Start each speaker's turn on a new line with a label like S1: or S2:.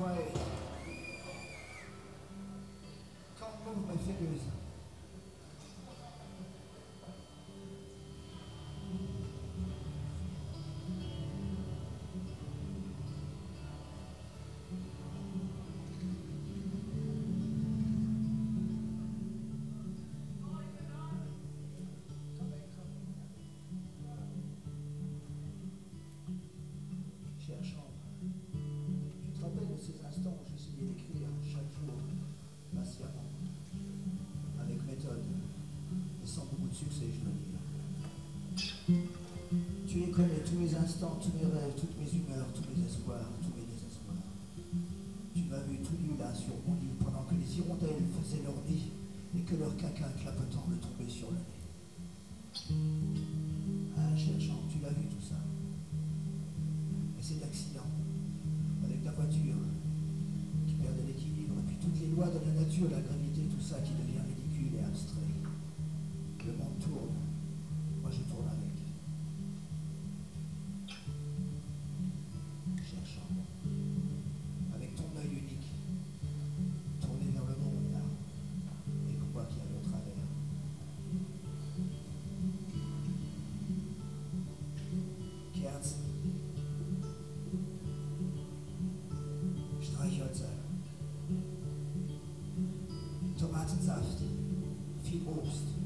S1: quiet. Can't move my fingers. Chère chambre, tu te rappelles de ces instants où j'essayais d'écrire chaque jour, patiemment, avec méthode, et sans beaucoup de succès, je dois dire. Tu les connais, tous mes instants, tous mes rêves, toutes mes humeurs, tous mes espoirs, tous mes désespoirs. Tu m'as vu tout nu là sur mon lit pendant que les hirondelles faisaient leur nid et que leur caca clapotant me tombait sur le nez. Ah, chère chambre, tu l'as vu tout ça. Et cet accident, avec ta voiture, qui perdait l'équilibre, et puis toutes les lois de la nature, la gravité, tout ça qui devient ridicule et abstrait. Le monde tourne, moi je tourne avec. Chère chambre, avec ton œil unique, tourné vers le monde là, et quoi qu'il y avait au travers. Kerzen, Streichhölzer, Tomatensaft, viel Obst.